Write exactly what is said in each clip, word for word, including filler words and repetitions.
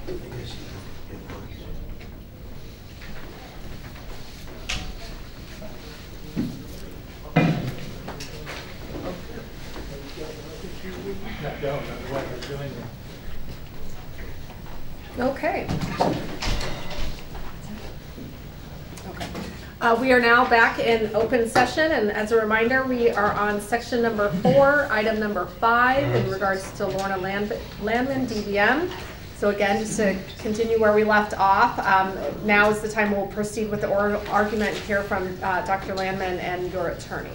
Okay. Okay. Uh, we are now back in open session, and as a reminder, we are on section number four, item number five, in regards to Lorna Land Landman, D B M. So again, just to continue where we left off, um, now is the time we'll proceed with the oral argument and hear from uh, Doctor Landman and your attorney.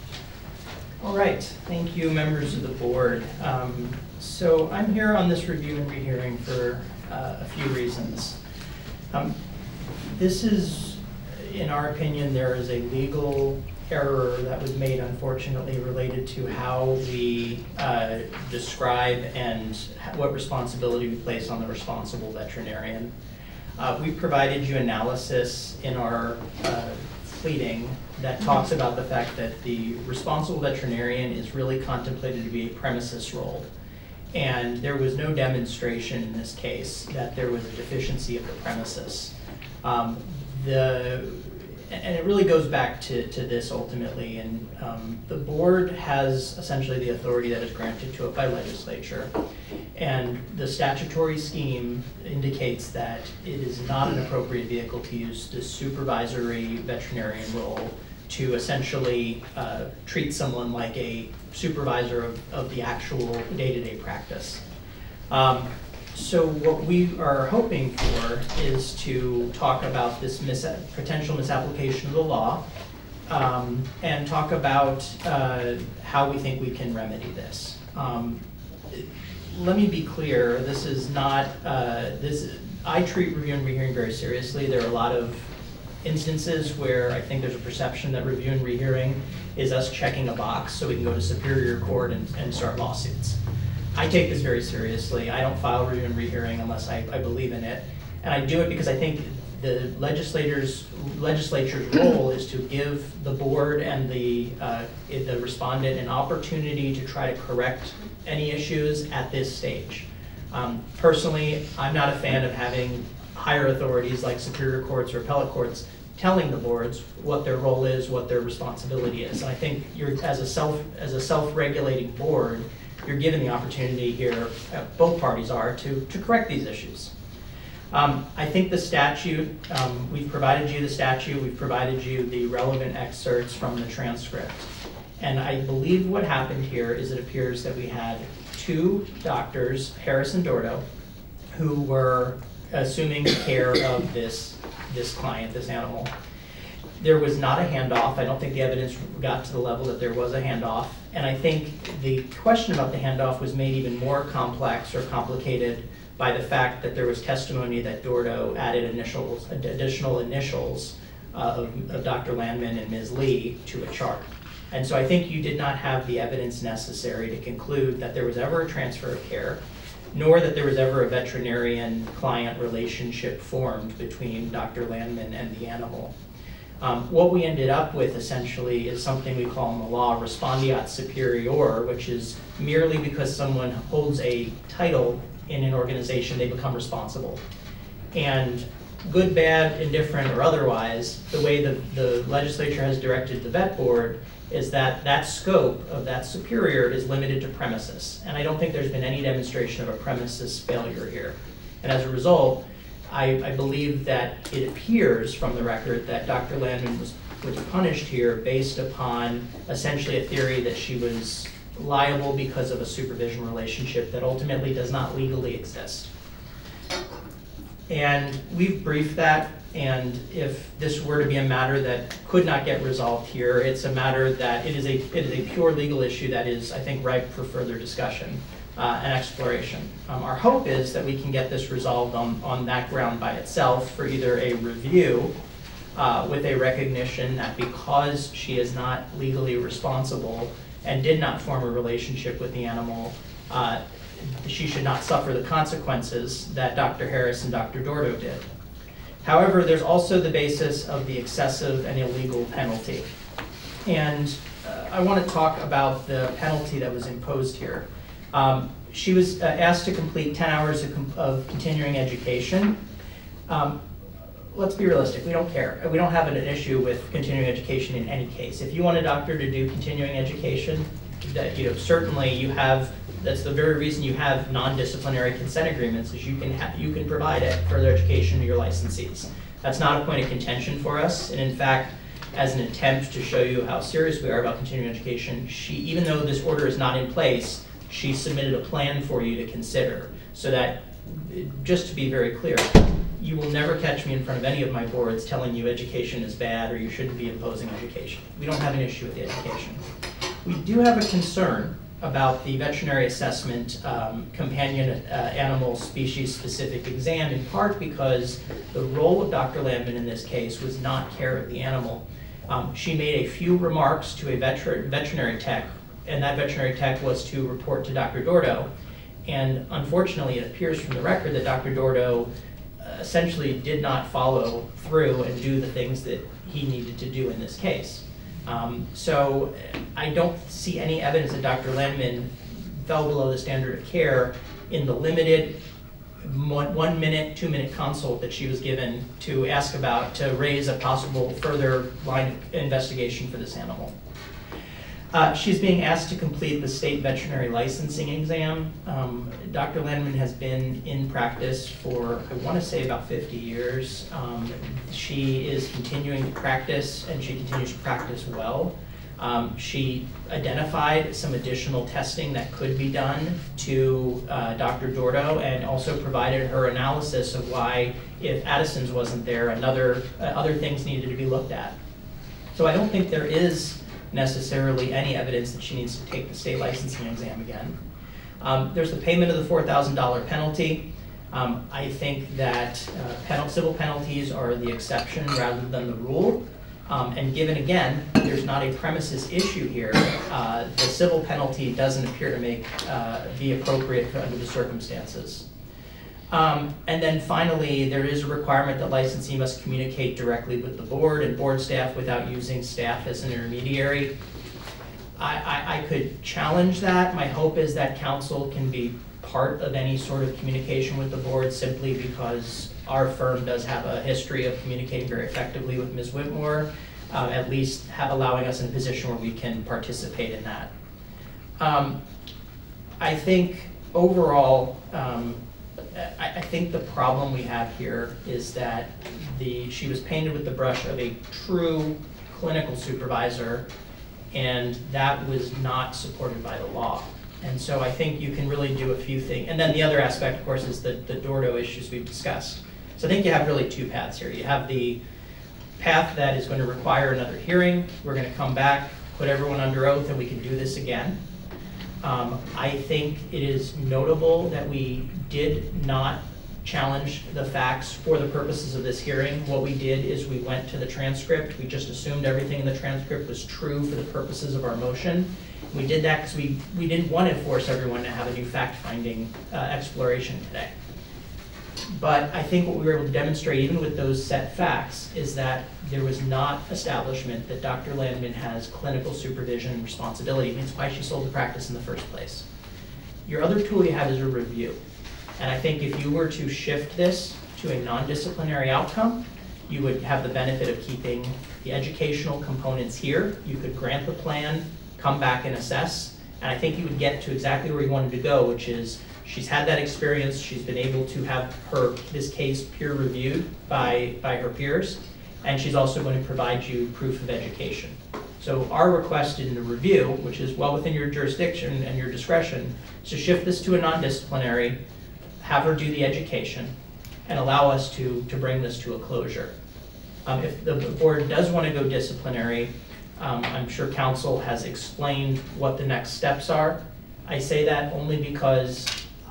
All right, thank you, members of the board. Um, so I'm here on this review and rehearing for uh, a few reasons. Um, this is, in our opinion, there is a legal error that was made, unfortunately, related to how we uh, describe and what responsibility we place on the responsible veterinarian. Uh, we provided you analysis in our uh, pleading that talks about the fact that the responsible veterinarian is really contemplated to be a premises role. And there was no demonstration in this case that there was a deficiency of the premises. Um, the, and it really goes back to, to this ultimately, and um, the board has essentially the authority that is granted to it by legislature. And the statutory scheme indicates that it is not an appropriate vehicle to use the supervisory veterinarian role to essentially uh, treat someone like a supervisor of, of the actual day-to-day practice. Um, so what we are hoping for is to talk about this mis potential misapplication of the law um, and talk about uh, how we think we can remedy this. Um, let me be clear, this is not, uh, this. I treat review and rehearing very seriously. There are a lot of instances where I think there's a perception that review and rehearing is us checking a box so we can go to Superior Court and, and start lawsuits. I take this very seriously. I don't file review and rehearing unless I, I believe in it. And I do it because I think the legislators, legislature's role is to give the board and the, uh, the respondent an opportunity to try to correct any issues at this stage. Um, personally, I'm not a fan of having higher authorities like superior courts or appellate courts telling the boards what their role is, what their responsibility is. And I think you're, as a self as a self-regulating board, you're given the opportunity here, uh, both parties are, to, to correct these issues. Um, I think the statute, um, we've provided you the statute, we've provided you the relevant excerpts from the transcript. And I believe what happened here is it appears that we had two doctors, Harris and Dordo, who were assuming care of this, this client, this animal. There was not a handoff. I don't think the evidence got to the level that there was a handoff. And I think the question about the handoff was made even more complex or complicated by the fact that there was testimony that Dordo added initials, additional initials uh, of, of Doctor Landman and Miz Lee to a chart. And so I think you did not have the evidence necessary to conclude that there was ever a transfer of care, nor that there was ever a veterinarian-client relationship formed between Doctor Landman and the animal. Um, what we ended up with essentially is something we call in the law respondeat superior, which is merely because someone holds a title in an organization, they become responsible. And good, bad, indifferent, or otherwise, the way the, the legislature has directed the vet board is that that scope of that superior is limited to premises. And I don't think there's been any demonstration of a premises failure here. And as a result, I, I believe that it appears from the record that Doctor Landman was, was punished here based upon essentially a theory that she was liable because of a supervision relationship that ultimately does not legally exist. And we've briefed that, and if this were to be a matter that could not get resolved here, it's a matter that it is a, it is a pure legal issue that is, I think, ripe for further discussion uh, and exploration. Um, our hope is that we can get this resolved on, on that ground by itself for either a review uh, with a recognition that because she is not legally responsible and did not form a relationship with the animal, uh, she should not suffer the consequences that Doctor Harris and Doctor Dordo did. However, there's also the basis of the excessive and illegal penalty. And uh, I want to talk about the penalty that was imposed here. Um, she was uh, asked to complete ten hours of, com of continuing education. Um, let's be realistic, we don't care. We don't have an issue with continuing education in any case. If you want a doctor to do continuing education, that, you know, certainly you have, that's the very reason you have non-disciplinary consent agreements, is you can, ha you can provide it further education to your licensees. That's not a point of contention for us, and in fact, as an attempt to show you how serious we are about continuing education, she, even though this order is not in place, she submitted a plan for you to consider, so that, just to be very clear, you will never catch me in front of any of my boards telling you education is bad or you shouldn't be imposing education. We don't have an issue with the education. We do have a concern about the veterinary assessment um, companion uh, animal species specific exam, in part because the role of Doctor Landman in this case was not care of the animal. Um, she made a few remarks to a veter veterinary tech, and that veterinary tech was to report to Doctor Dordo. And unfortunately, it appears from the record that Doctor Dordo essentially did not follow through and do the things that he needed to do in this case. Um, so I don't see any evidence that Doctor Landman fell below the standard of care in the limited one, one minute, two minute consult that she was given to ask about, to raise a possible further line of investigation for this animal. Uh, she's being asked to complete the state veterinary licensing exam. Um, Doctor Landman has been in practice for, I want to say, about fifty years. Um, she is continuing to practice, and she continues to practice well. Um, she identified some additional testing that could be done to uh, Doctor Dordo, and also provided her analysis of why, if Addison's wasn't there, another, uh, other things needed to be looked at. So I don't think there is necessarily any evidence that she needs to take the state licensing exam again. Um, there's the payment of the four thousand dollar penalty. Um, I think that uh, penal civil penalties are the exception rather than the rule. Um, and given, again, there's not a premises issue here, uh, the civil penalty doesn't appear to make uh, be appropriate for, under the circumstances. Um, and then finally, there is a requirement that licensee must communicate directly with the board and board staff without using staff as an intermediary. I, I, I could challenge that. My hope is that council can be part of any sort of communication with the board, simply because our firm does have a history of communicating very effectively with Miz Whitmore, uh, at least have, allowing us in a position where we can participate in that. Um, I think overall, um, I, I think the problem we have here is that the she was painted with the brush of a true clinical supervisor, and that was not supported by the law. And so I think you can really do a few things. And then the other aspect, of course, is the, the Dordo issues we've discussed. So I think you have really two paths here. You have the path that is going to require another hearing. We're going to come back, put everyone under oath, and we can do this again. Um, I think it is notable that we did not challenge the facts for the purposes of this hearing. What we did is we went to the transcript. We just assumed everything in the transcript was true for the purposes of our motion. We did that because we, we didn't want to force everyone to have a new fact-finding uh, exploration today. But I think what we were able to demonstrate, even with those set facts, is that there was not establishment that Doctor Landman has clinical supervision and responsibility. It's why she sold the practice in the first place. Your other tool you have is a review. And I think if you were to shift this to a non-disciplinary outcome, you would have the benefit of keeping the educational components here. You could grant the plan, come back and assess, and I think you would get to exactly where you wanted to go, which is she's had that experience, she's been able to have her this case peer reviewed by, by her peers, and she's also going to provide you proof of education. So our request in the review, which is well within your jurisdiction and your discretion, is to shift this to a non-disciplinary, have her do the education, and allow us to, to bring this to a closure. Um, if the board does want to go disciplinary, um, I'm sure council has explained what the next steps are. I say that only because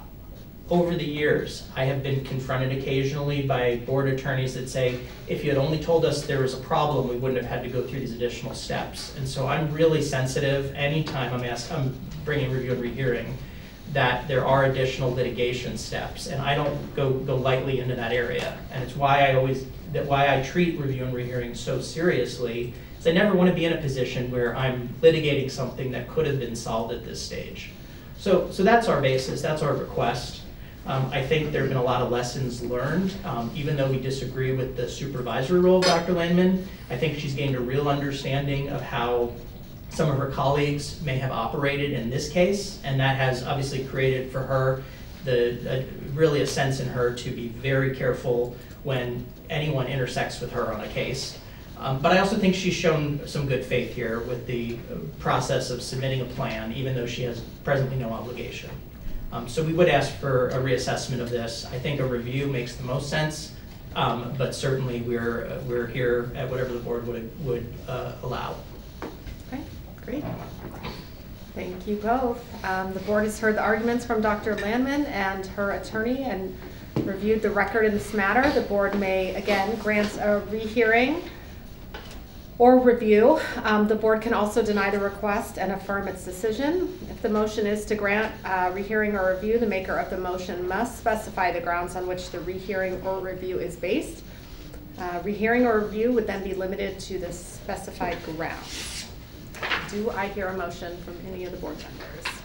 over the years, I have been confronted occasionally by board attorneys that say, if you had only told us there was a problem, we wouldn't have had to go through these additional steps. And so I'm really sensitive anytime I'm asked, I'm bringing review and rehearing, that there are additional litigation steps, and I don't go, go lightly into that area. And it's why I always, that why I treat review and rehearing so seriously, is I never want to be in a position where I'm litigating something that could have been solved at this stage. So, so that's our basis, that's our request. Um, I think there have been a lot of lessons learned, um, even though we disagree with the supervisory role of Doctor Landman. I think she's gained a real understanding of how some of her colleagues may have operated in this case, and that has obviously created for her the uh, really a sense in her to be very careful when anyone intersects with her on a case. Um, but I also think she's shown some good faith here with the process of submitting a plan, even though she has presently no obligation. Um, so we would ask for a reassessment of this. I think a review makes the most sense, um, but certainly we're uh, we're here at whatever the board would would uh, allow. Okay, great. Thank you both. Um, the board has heard the arguments from Doctor Landman and her attorney and reviewed the record in this matter. The board may again grant a rehearing or review. Um, the board can also deny the request and affirm its decision. If the motion is to grant uh, rehearing or review, the maker of the motion must specify the grounds on which the rehearing or review is based. Uh, rehearing or review would then be limited to the specified grounds. Do I hear a motion from any of the board members?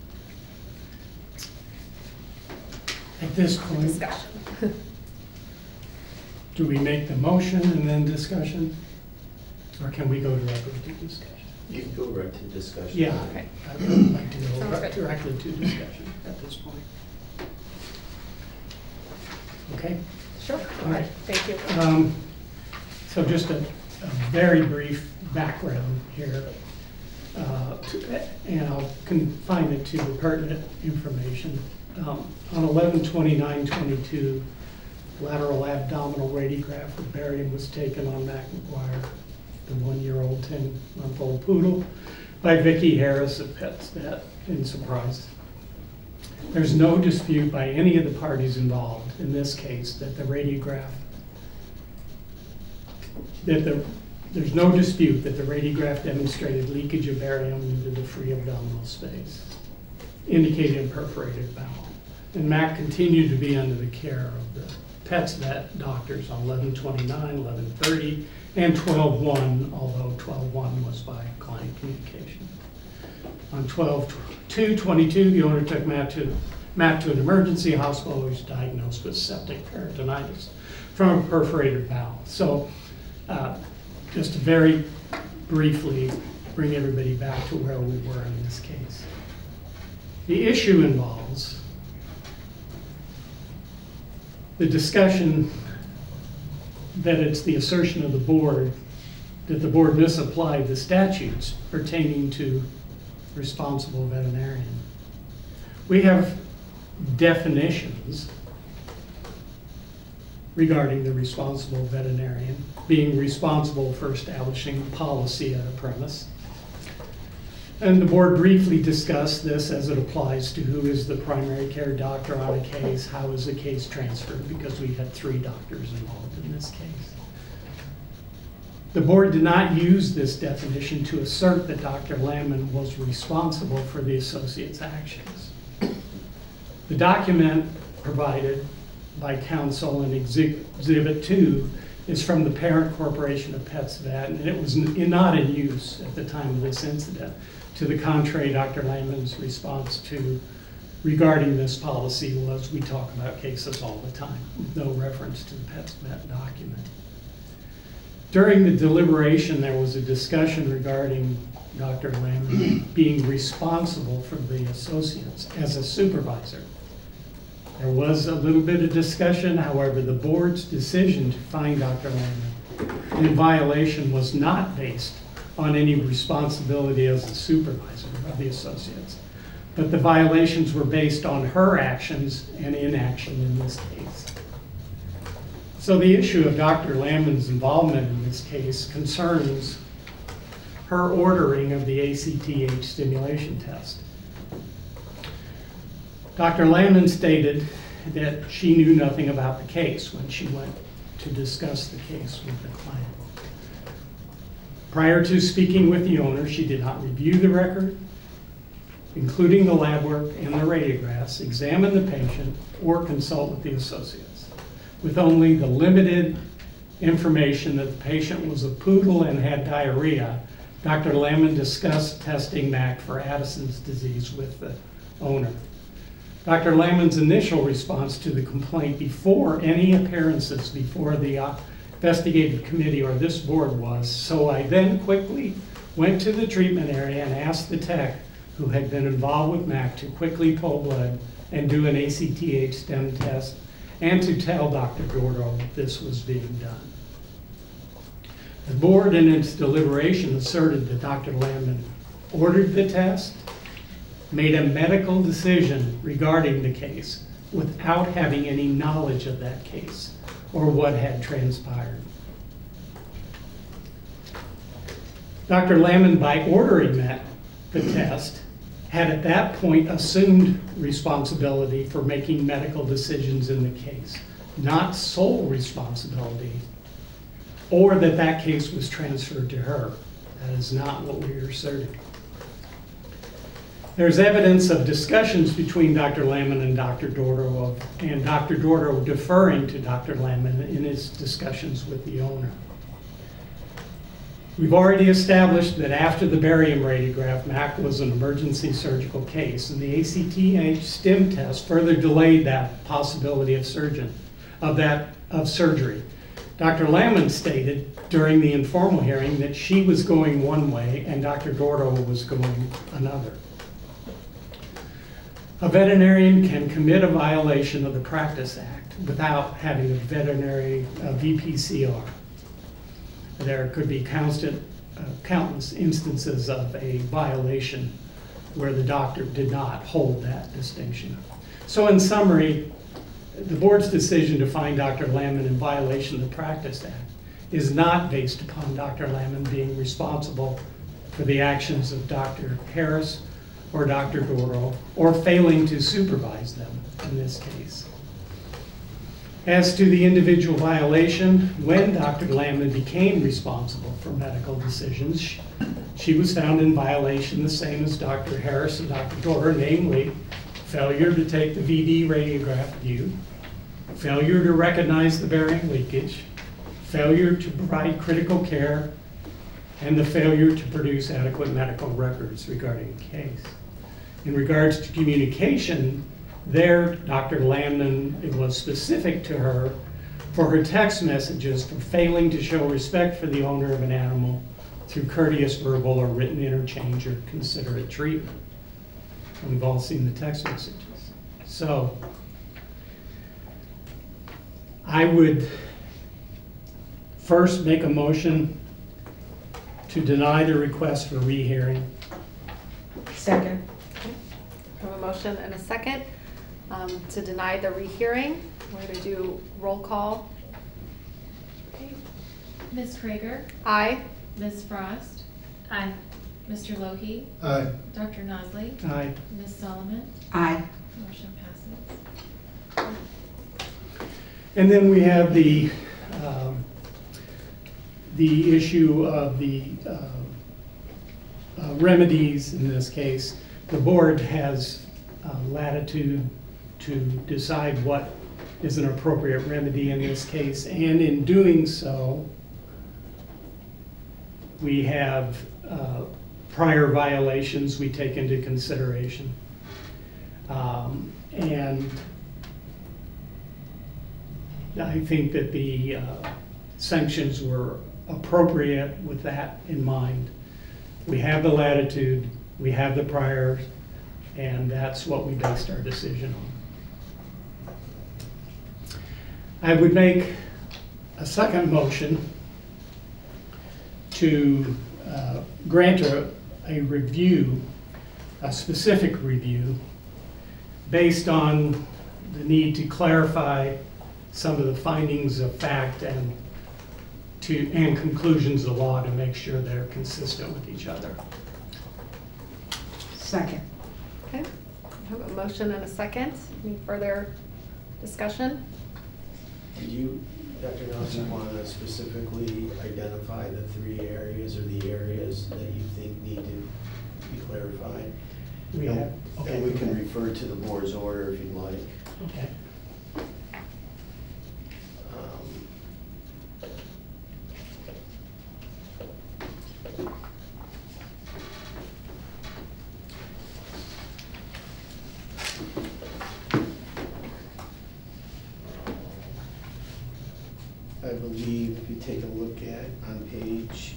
At this point, Discussion. do we make the motion and then discussion? Or can we go directly to discussion? You can go right to discussion. Yeah, Okay. I would like to go Sounds right- good. directly to discussion at this point. Okay? Sure. All right. Thank you. Um, So just a, a very brief background here. Uh, to- and I'll confine it to the pertinent information. Um, on eleven twenty-nine twenty-two, lateral abdominal radiograph of barium was taken on Mac McGuire, the one-year-old, ten-month-old poodle, by Vicki Harris at PetStat in Surprise. There's no dispute by any of the parties involved in this case that the radiograph, that the, there's no dispute that the radiograph demonstrated leakage of barium into the free abdominal space, indicating perforated bowel. And Mac continued to be under the care of the PetStat doctors on eleven twenty-nine, eleven thirty, and twelve one, although twelve one was by client communication. On twelve two twenty-two, the owner took Matt to, Matt to an emergency hospital. He was diagnosed with septic peritonitis from a perforated bowel. So uh, just to very briefly bring everybody back to where we were in this case. The issue involves the discussion that it's the assertion of the board that the board misapplied the statutes pertaining to responsible veterinarian. We have definitions regarding the responsible veterinarian being responsible for establishing policy at a premise. And the board briefly discussed this as it applies to who is the primary care doctor on a case, how is the case transferred, because we had three doctors involved in this case. The board did not use this definition to assert that Doctor Landman was responsible for the associate's actions. The document provided by counsel in Exhibit two is from the parent corporation of PetStat, and it was not in use at the time of this incident. To the contrary, Doctor Landman's response to regarding this policy was, we talk about cases all the time, with no reference to the PetStat document. During the deliberation, there was a discussion regarding Doctor Landman being responsible for the associates as a supervisor. There was a little bit of discussion, however, the board's decision to find Doctor Landman in violation was not based on any responsibility as a supervisor of the associates, but the violations were based on her actions and inaction in this case. So the issue of Doctor Landman's involvement in this case concerns her ordering of the A C T H stimulation test. Doctor Landman stated that she knew nothing about the case when she went to discuss the case with the client. Prior to speaking with the owner, she did not review the record, including the lab work and the radiographs, examine the patient, or consult with the associates. With only the limited information that the patient was a poodle and had diarrhea, Doctor Landman discussed testing Mac for Addison's disease with the owner. Doctor Lammons' initial response to the complaint before any appearances before the uh, investigative committee or this board was, so I then quickly went to the treatment area and asked the tech who had been involved with Mac to quickly pull blood and do an A C T H stem test and to tell Doctor Gordo this was being done. The board in its deliberation asserted that Doctor Lamman ordered the test, made a medical decision regarding the case without having any knowledge of that case or what had transpired. Doctor Lamman, by ordering that, the test, had at that point assumed responsibility for making medical decisions in the case, not sole responsibility, or that that case was transferred to her. That is not what we are asserting. There's evidence of discussions between Doctor Lamman and Doctor Dordo, of, and Doctor Dordo deferring to Doctor Lamman in his discussions with the owner. We've already established that after the barium radiograph, Mac was an emergency surgical case, and the A C T H stem test further delayed that possibility of surgeon, of that of surgery. Doctor Lamman stated during the informal hearing that she was going one way and Doctor Dordo was going another. A veterinarian can commit a violation of the Practice Act without having a veterinary uh, V P C R. There could be constant, uh, countless instances of a violation where the doctor did not hold that distinction. So in summary, the board's decision to find Doctor Lamman in violation of the Practice Act is not based upon Doctor Lamman being responsible for the actions of Doctor Harris or Doctor Dordo, or failing to supervise them in this case. As to the individual violation, when Doctor Lamman became responsible for medical decisions, she was found in violation the same as Doctor Harris and Doctor Dordo, namely failure to take the V D radiograph view, failure to recognize the barium leakage, failure to provide critical care, and the failure to produce adequate medical records regarding the case. In regards to communication, there, Doctor Lamman, it was specific to her for her text messages for failing to show respect for the owner of an animal through courteous verbal or written interchange or considerate treatment. And we've all seen the text messages. So, I would first make a motion to deny the request for rehearing. Second. I have a motion and a second um, to deny the rehearing. We're going to do roll call. Okay. Miz Prager? Aye. Miz Frost? Aye. Mister Lohi? Aye. Doctor Nosley? Aye. Miz Solomon? Aye. Motion passes. And then we have the um, the issue of the uh, uh, remedies in this case. The board has uh, latitude to decide what is an appropriate remedy in this case, and in doing so, we have uh, prior violations we take into consideration. Um, and I think that the uh, sanctions were appropriate with that in mind. We have the latitude, we have the priors, and that's what we based our decision on. I would make a second motion to uh, grant a, a review, a specific review, based on the need to clarify some of the findings of fact and to and conclusions of law to make sure they're consistent with each other. Second. Okay. I have a motion and a second. Any further discussion? Do you, Doctor Nelson, want to specifically identify the three areas or the areas that you think need to be clarified? We have, okay. And we can refer to the board's order if you'd like. Okay. Um, I believe if you take a look at, on page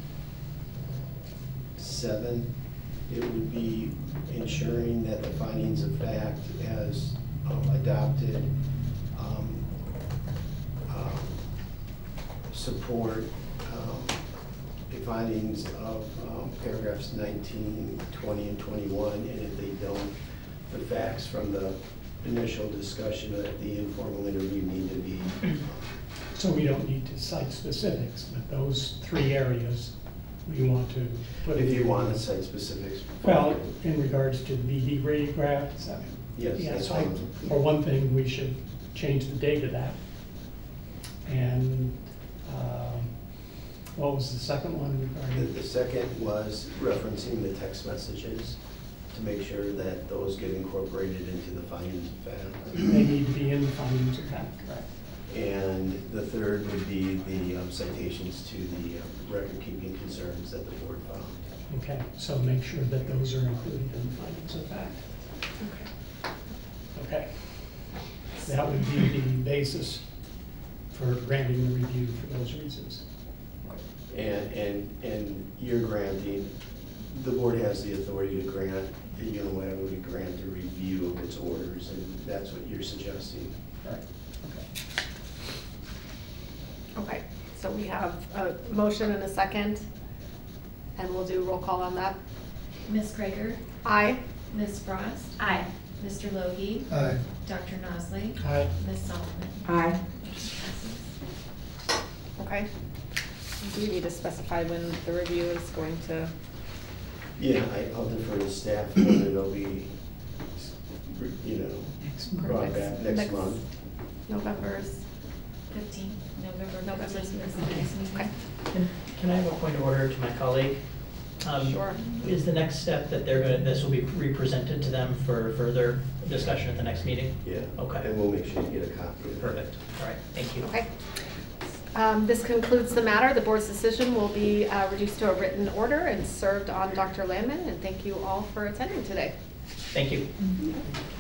seven, it would be ensuring that the findings of fact as um, adopted um, um, support um, the findings of um, paragraphs nineteen, twenty, and twenty-one, and if they don't, the facts from the initial discussion at the informal interview need to be. So we don't need to cite specifics, but those three areas we want to put. If in you the- want to cite specifics. Well, in regards to the B D radiograph, is that? Yes, Yeah, that's so I- fine. For one thing, we should change the date of that. And um, what was the second one The, regarding? the second was referencing the text messages to make sure that those get incorporated into the findings of fact. They need to be in the findings of fact, correct? And the third would be the um, citations to the um, record-keeping concerns that the board found. Okay, so make sure that those are included in the findings of fact. Okay. Okay. That would be the basis for granting the review for those reasons. And, and, and you're granting, the board has the authority to grant, unilaterally grant a review of its orders, and that's what you're suggesting. Right. Okay. Okay, so we have a motion and a second, and we'll do roll call on that. Miz Krieger, Aye. Miz Frost. Aye. Mister Logie, Aye. Doctor Nosley, Aye. Miz Solomon. Aye. Motion passes. Okay. Do you need to specify when the review is going to? Yeah, I, I'll defer to staff, and it'll be, you know, Next brought Next- back next next- month. November's, Fifteen, November November's fifteenth is the meeting. next meeting. Okay. Can can I have a point of order to my colleague? Um, Sure. Is the next step that they're gonna, this will be re-presented to them for further discussion at the next meeting? Yeah. Okay. And we'll make sure you get a copy of it. Perfect, all right, thank you. Okay. Um, This concludes the matter. The board's decision will be uh, reduced to a written order and served on Doctor Landman, and thank you all for attending today. Thank you. Mm-hmm.